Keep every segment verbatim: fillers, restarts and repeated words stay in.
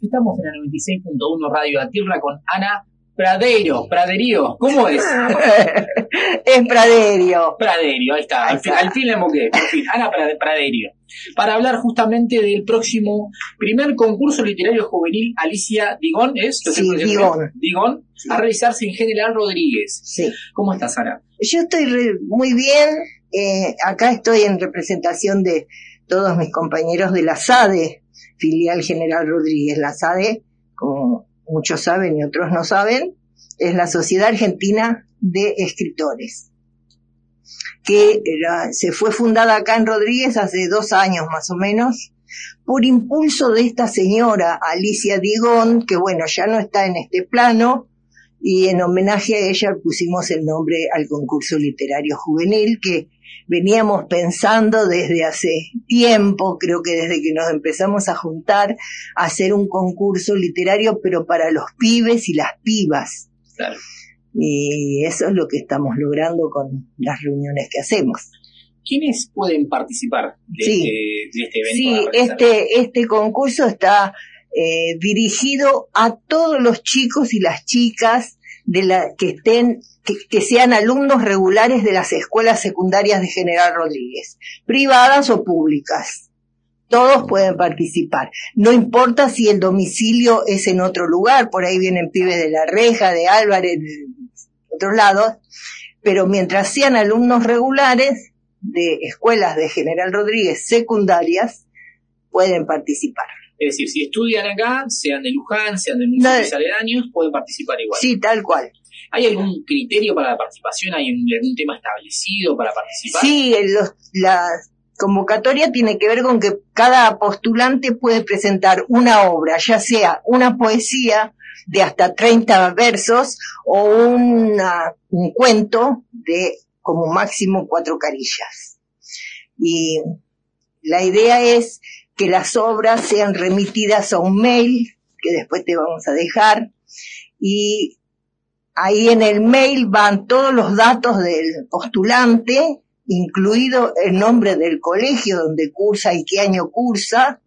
estamos en la noventa y seis punto uno Radio La Tierra con Ana Pradeiro, Praderío, ¿cómo es? Es Praderio. Praderio, ahí está, al fin, al fin le moqué, por fin, Ana Praderio. Para hablar justamente del próximo primer concurso literario juvenil Alicia Digón, ¿es? Sí, Digón. Digón, sí. A realizarse en General Rodríguez. Sí. ¿Cómo estás, Ana? Yo estoy re, muy bien, eh, acá estoy en representación de todos mis compañeros de la SADE, filial General Rodríguez. La SADE, como muchos saben y otros no saben, es la Sociedad Argentina de Escritores, que era, se fue fundada acá en Rodríguez hace dos años más o menos, por impulso de esta señora Alicia Digón, que bueno, ya no está en este plano, y en homenaje a ella pusimos el nombre al concurso literario juvenil, que veníamos pensando desde hace tiempo, creo que desde que nos empezamos a juntar, a hacer un concurso literario, pero para los pibes y las pibas. Claro. Y eso es lo que estamos logrando con las reuniones que hacemos. ¿Quiénes pueden participar de, sí. este, de este evento? Sí, este, este concurso está eh, dirigido a todos los chicos y las chicas de la que estén que, que sean alumnos regulares de las escuelas secundarias de General Rodríguez, privadas o públicas. Todos pueden participar. No importa si el domicilio es en otro lugar, por ahí vienen pibes de La Reja, de Álvarez, de otros lados, pero mientras sean alumnos regulares de escuelas de General Rodríguez secundarias, pueden participar. Es decir, si estudian acá, sean de Luján, sean de municipios no, aledaños, pueden participar igual. Sí, tal cual. ¿Hay algún criterio para la participación? ¿Hay un, algún tema establecido para participar? Sí, los, la convocatoria tiene que ver con que cada postulante puede presentar una obra, ya sea una poesía de hasta treinta versos o una, un cuento de como máximo cuatro carillas. Y la idea es que las obras sean remitidas a un mail, que después te vamos a dejar, y ahí en el mail van todos los datos del postulante, incluido el nombre del colegio donde cursa y qué año cursa,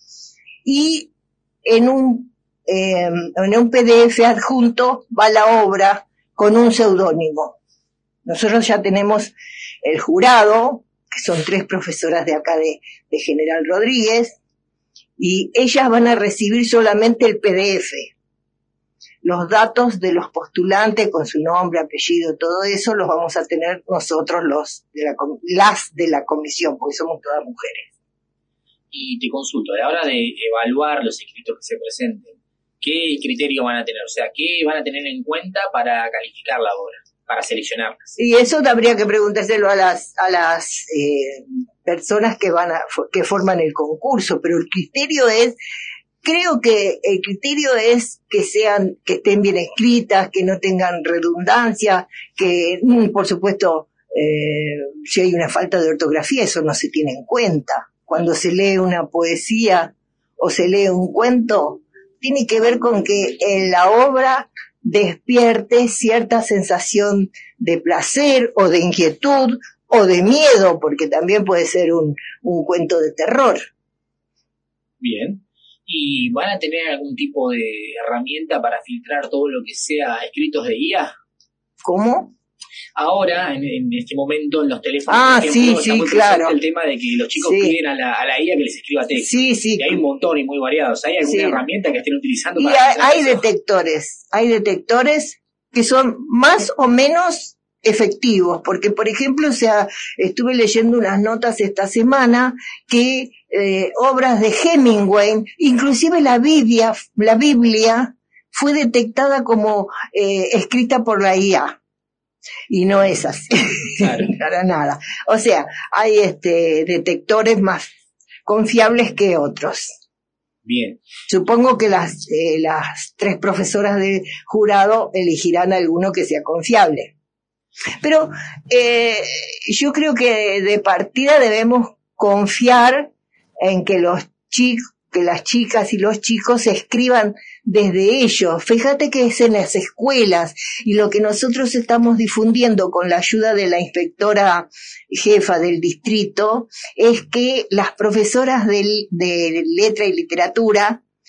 y en un, eh, en un P D F adjunto va la obra con un seudónimo. Nosotros ya tenemos el jurado, que son tres profesoras de acá de, de General Rodríguez, y ellas van a recibir solamente el P D F. Los datos de los postulantes con su nombre, apellido, todo eso los vamos a tener nosotros los de la, las de la comisión, porque somos todas mujeres. Y te consulto, a la hora de evaluar los escritos que se presenten, ¿qué criterio van a tener? O sea, ¿qué van a tener en cuenta para calificar la obra, para seleccionarlas? Y eso habría que preguntárselo a las a las eh, personas que van a que forman el concurso, pero el criterio es, creo que el criterio es que sean, que estén bien escritas, que no tengan redundancia, que por supuesto eh, si hay una falta de ortografía eso no se tiene en cuenta. Cuando se lee una poesía o se lee un cuento, tiene que ver con que en la obra despierte cierta sensación de placer o de inquietud o de miedo, porque también puede ser un, un cuento de terror. Bien. ¿Y van a tener algún tipo de herramienta para filtrar todo lo que sea escritos de guía? ¿Cómo? Ahora, en, en este momento, en los teléfonos, ah, por ejemplo, sí, está muy sí, claro. el tema de que los chicos sí. piden a la, a la guía que les escriba texto. Sí, sí. Y hay un montón y muy variados. ¿Hay alguna sí. herramienta que estén utilizando y para hay, hay eso? detectores, hay detectores que son más o menos efectivos, porque por ejemplo, o sea, estuve leyendo unas notas esta semana que eh, obras de Hemingway, inclusive la Biblia, la Biblia fue detectada como eh, escrita por la I A. Y no es así, claro. Para nada. O sea, hay este detectores más confiables que otros. Bien. Supongo que las, eh, las tres profesoras de jurado elegirán alguno que sea confiable. Pero eh, yo creo que de partida debemos confiar en que los chicos, que las chicas y los chicos escriban desde ellos. Fíjate que es en las escuelas, y lo que nosotros estamos difundiendo con la ayuda de la inspectora jefa del distrito es que las profesoras de, de letra y literatura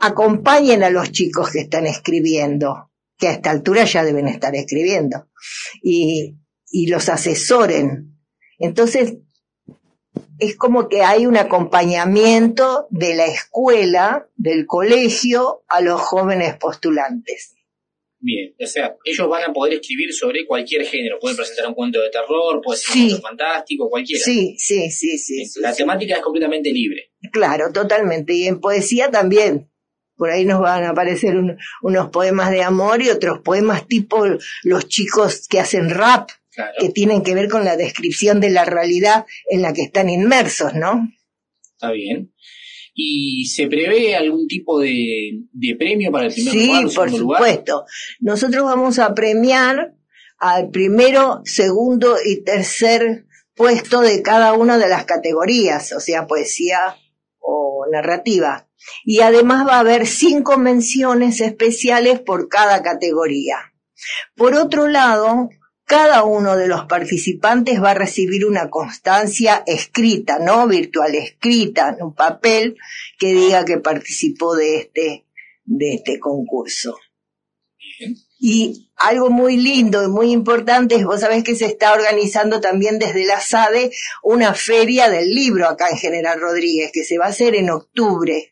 acompañen a los chicos que están escribiendo, que a esta altura ya deben estar escribiendo, y, y los asesoren. Entonces, es como que hay un acompañamiento de la escuela, del colegio, a los jóvenes postulantes. Bien, o sea, ellos van a poder escribir sobre cualquier género, pueden presentar un cuento de terror, puede ser sí. un cuento fantástico, cualquiera. Sí, sí, sí, sí. sí la sí. temática es completamente libre. Claro, totalmente, y en poesía también. Por ahí nos van a aparecer un, unos poemas de amor y otros poemas tipo los chicos que hacen rap, claro, que tienen que ver con la descripción de la realidad en la que están inmersos, ¿no? Está bien. ¿Y se prevé algún tipo de, de premio para el primer sí, lugar? Sí, por supuesto. Lugar? Nosotros vamos a premiar al primero, segundo y tercer puesto de cada una de las categorías, o sea, poesía o narrativa. Y además va a haber cinco menciones especiales por cada categoría. Por otro lado, cada uno de los participantes va a recibir una constancia escrita, no virtual, escrita en un papel que diga que participó de este, de este concurso. Bien. Y algo muy lindo y muy importante es, vos sabés que se está organizando también desde la S A D E una feria del libro acá en General Rodríguez, que se va a hacer en octubre.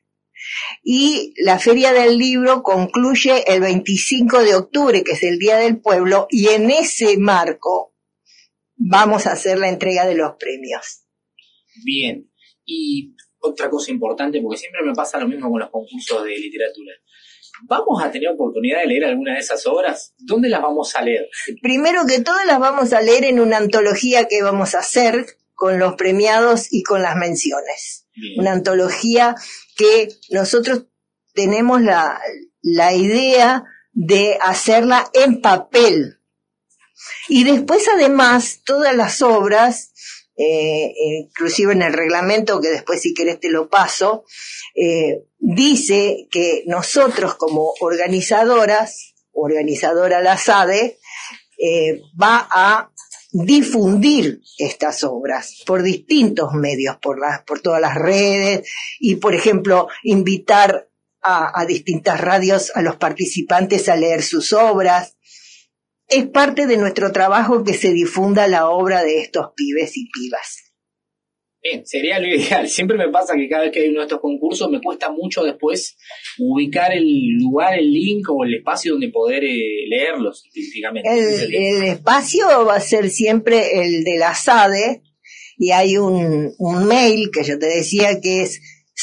Y la Feria del Libro concluye el veinticinco de octubre, que es el Día del Pueblo, y en ese marco vamos a hacer la entrega de los premios. Bien. Y otra cosa importante, porque siempre me pasa lo mismo con los concursos de literatura. ¿Vamos a tener oportunidad de leer alguna de esas obras? ¿Dónde las vamos a leer? Primero que todo las vamos a leer en una antología que vamos a hacer con los premiados y con las menciones. Bien. Una antología que nosotros tenemos la, la idea de hacerla en papel. Y después, además, todas las obras, eh, inclusive en el reglamento, que después si querés te lo paso, eh, dice que nosotros como organizadoras, organizadora la S A D E, eh, va a difundir estas obras por distintos medios, por las, por todas las redes, y por ejemplo, invitar a, a distintas radios a los participantes a leer sus obras. Es parte de nuestro trabajo que se difunda la obra de estos pibes y pibas. Bien, sería lo ideal. Siempre me pasa que cada vez que hay uno de estos concursos me cuesta mucho después ubicar el lugar, el link o el espacio donde poder eh, leerlos específicamente. El, el espacio va a ser siempre el de la S A D E, y hay un, un mail que yo te decía que es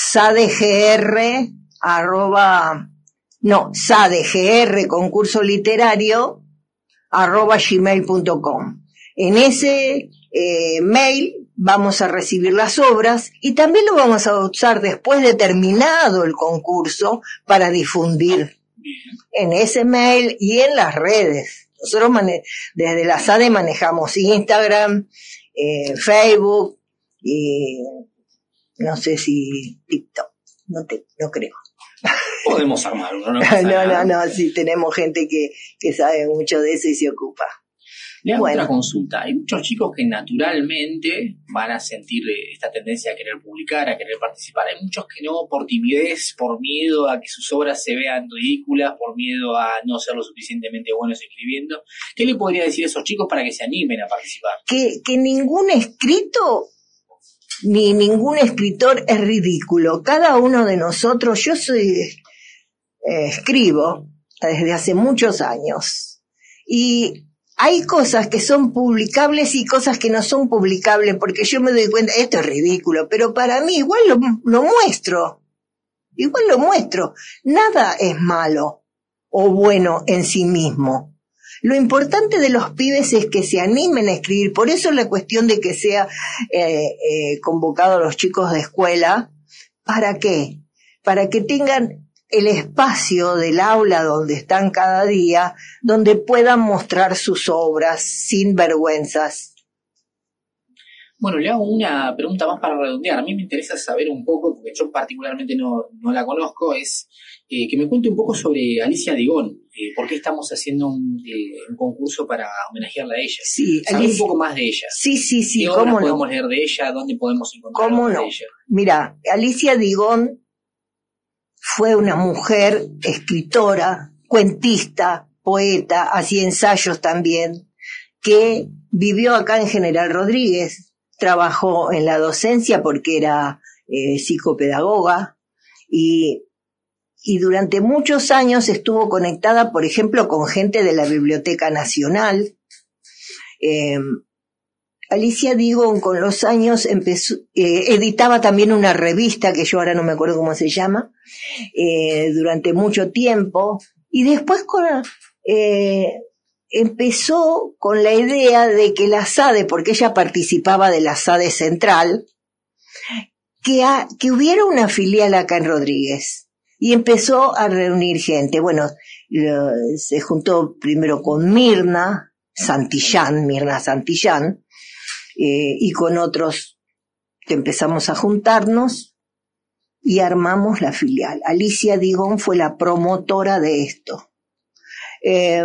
sadegr arroba, no, sadegr concurso literario arroba gmail punto com. En ese eh, mail vamos a recibir las obras y también lo vamos a usar después de terminado el concurso para difundir en ese mail y en las redes. Nosotros mane- desde la S A D E manejamos Instagram, eh, Facebook y no sé si TikTok, no, te, no creo. Podemos armar uno, ¿no? no, no, no, sí, tenemos gente que, que sabe mucho de eso y se ocupa. Le hago Bueno. otra consulta. Hay muchos chicos que naturalmente van a sentir esta tendencia a querer publicar, a querer participar. Hay muchos que no, por timidez, por miedo a que sus obras se vean ridículas, por miedo a no ser lo suficientemente buenos escribiendo. ¿Qué le podría decir a esos chicos para que se animen a participar? Que, que ningún escrito ni ningún escritor es ridículo. Cada uno de nosotros, yo soy eh, escribo desde hace muchos años y hay cosas que son publicables y cosas que no son publicables, porque yo me doy cuenta, esto es ridículo, pero para mí igual lo, lo muestro, igual lo muestro. Nada es malo o bueno en sí mismo. Lo importante de los pibes es que se animen a escribir, por eso la cuestión de que sea eh, eh, convocado a los chicos de escuela. ¿Para qué? Para que tengan el espacio del aula donde están cada día, donde puedan mostrar sus obras sin vergüenzas. Bueno, le hago una pregunta más para redondear. A mí me interesa saber un poco, porque yo particularmente no, no la conozco, es eh, que me cuente un poco sobre Alicia Digón. Eh, ¿Por qué estamos haciendo un, eh, un concurso para homenajearla a ella? Sí, saber Alicia, un poco más de ella. Sí, sí, sí. ¿Qué ¿Cómo obras no? podemos leer de ella? ¿Dónde podemos encontrar ¿Cómo obras no? de ella? Mira, Alicia Digón fue una mujer escritora, cuentista, poeta, hacía ensayos también, que vivió acá en General Rodríguez, trabajó en la docencia porque era eh, psicopedagoga y, y durante muchos años estuvo conectada, por ejemplo, con gente de la Biblioteca Nacional. Eh, Alicia Digón con los años empezó, eh, editaba también una revista que yo ahora no me acuerdo cómo se llama, eh, durante mucho tiempo, y después con, eh, empezó con la idea de que la SADE, porque ella participaba de la SADE Central, que, a, que hubiera una filial acá en Rodríguez, y empezó a reunir gente. Bueno, lo, se juntó primero con Mirna Santillán, Mirna Santillán, Eh, y con otros que empezamos a juntarnos y armamos la filial. Alicia Digón fue la promotora de esto. Eh,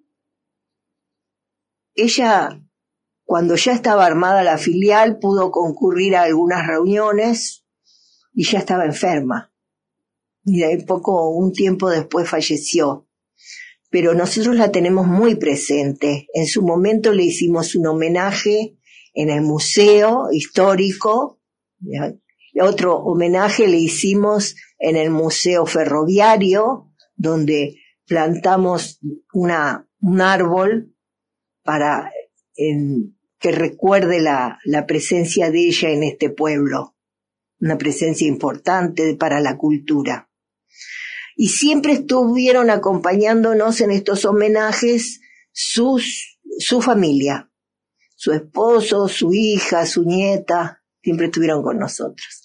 ella, cuando ya estaba armada la filial, pudo concurrir a algunas reuniones y ya estaba enferma. Y de ahí poco, un tiempo después falleció. Pero nosotros la tenemos muy presente. En su momento le hicimos un homenaje en el Museo Histórico, ¿ya? Otro homenaje le hicimos en el Museo Ferroviario, donde plantamos una, un árbol para en, que recuerde la, la presencia de ella en este pueblo, una presencia importante para la cultura. Y siempre estuvieron acompañándonos en estos homenajes sus, su familia. Su esposo, su hija, su nieta, siempre estuvieron con nosotros.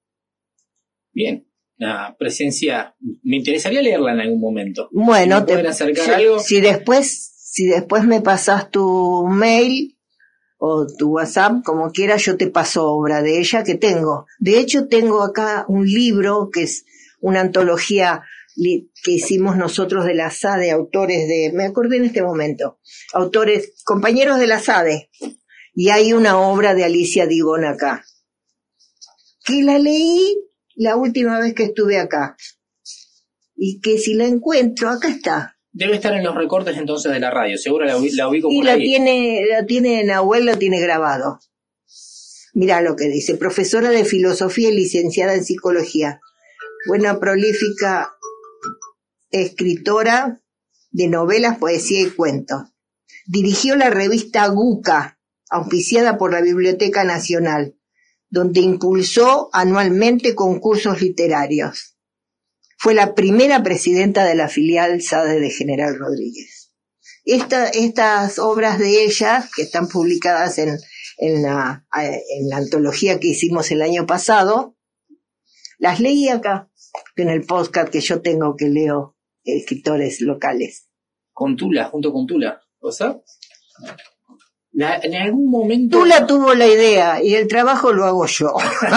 Bien, una presencia, me interesaría leerla en algún momento. Bueno, ¿Me pueden acercar si, algo? Si después, si después me pasas tu mail o tu WhatsApp, como quieras, yo te paso obra de ella que tengo. De hecho, tengo acá un libro que es una antología que hicimos nosotros de la SADE, autores de, me acordé en este momento, autores, compañeros de la SADE, y hay una obra de Alicia Digón acá, que la leí la última vez que estuve acá, y que si la encuentro, acá está. Debe estar en los recortes entonces de la radio, seguro la, la ubico por y la ahí. tiene, la tiene Nahuel, lo tiene grabado. Mirá lo que dice: profesora de filosofía y licenciada en psicología, buena, prolífica escritora de novelas, poesía y cuentos. Dirigió la revista Guca, auspiciada por la Biblioteca Nacional, donde impulsó anualmente concursos literarios. Fue la primera presidenta de la filial SADE de General Rodríguez. Esta, estas obras de ella, que están publicadas en, en, la, en la antología que hicimos el año pasado, las leí acá, en el podcast que yo tengo, que leo escritores locales. Con Tula, junto con Tula, ¿o sea? La, en algún momento... Tula tuvo la idea y el trabajo lo hago yo.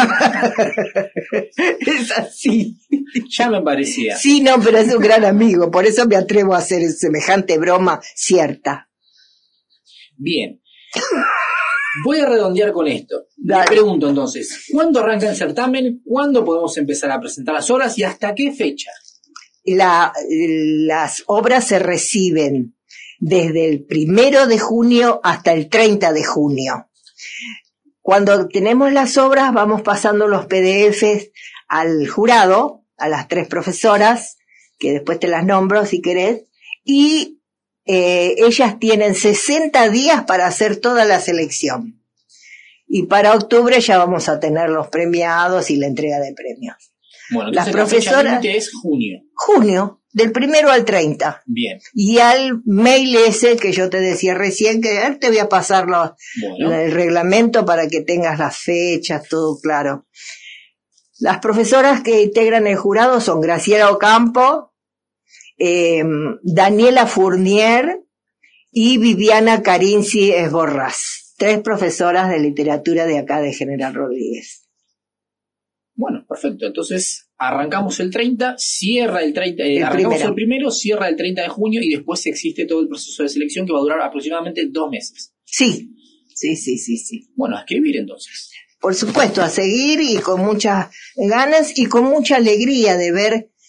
Es así. Ya me parecía. Sí, no, pero es un gran amigo, por eso me atrevo a hacer semejante broma cierta. Bien. Voy a redondear con esto. Dale. Le pregunto entonces, ¿cuándo arranca el certamen? ¿Cuándo podemos empezar a presentar las obras y hasta qué fecha? La, las obras se reciben desde el primero de junio hasta el treinta de junio. Cuando tenemos las obras, vamos pasando los P D Fs al jurado, a las tres profesoras, que después te las nombro si querés, y eh, ellas tienen sesenta días para hacer toda la selección. Y para octubre ya vamos a tener los premiados y la entrega de premios. Bueno, las entonces profesoras, la fecha límite es junio. Junio, del primero al treinta. Bien. Y al mail ese que yo te decía recién, que te voy a pasar los, bueno. el reglamento para que tengas las fechas, todo claro. Las profesoras que integran el jurado son Graciela Ocampo, eh, Daniela Fournier y Viviana Carinci Esborrás. Tres profesoras de literatura de acá de General Rodríguez. Bueno, perfecto. Entonces, arrancamos el treinta, cierra el treinta, eh, el arrancamos primero. el primero, cierra el treinta de junio y después existe todo el proceso de selección que va a durar aproximadamente dos meses. Sí, sí, sí, sí, sí. Bueno, a escribir entonces. Por supuesto, a seguir y con muchas ganas y con mucha alegría de ver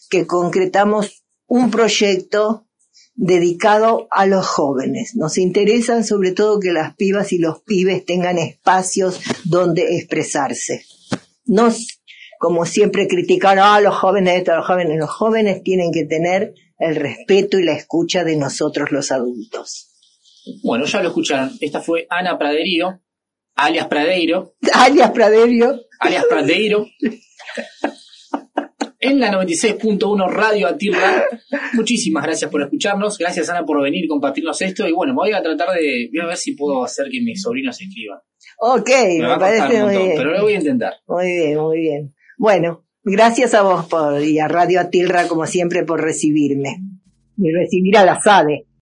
que concretamos un proyecto dedicado a los jóvenes. Nos interesa sobre todo que las pibas y los pibes tengan espacios donde expresarse. No, como siempre criticar a ah, los jóvenes, esto, los jóvenes, los jóvenes tienen que tener el respeto y la escucha de nosotros los adultos. Bueno, ya lo escucharon. Esta fue Ana Praderio, alias Pradeiro. Alias Praderio. Alias Pradeiro. En la noventa y seis punto uno Radio Atilra. Muchísimas gracias por escucharnos. Gracias, Ana, por venir y compartirnos esto. Y bueno, voy a tratar de... Voy a ver si puedo hacer que mis sobrinos escriban. Ok, me, me parece muy bien. Pero lo voy a intentar. Muy bien, muy bien. Bueno, gracias a vos por, y a Radio Atilra, como siempre, por recibirme. Y recibir a la S A D E.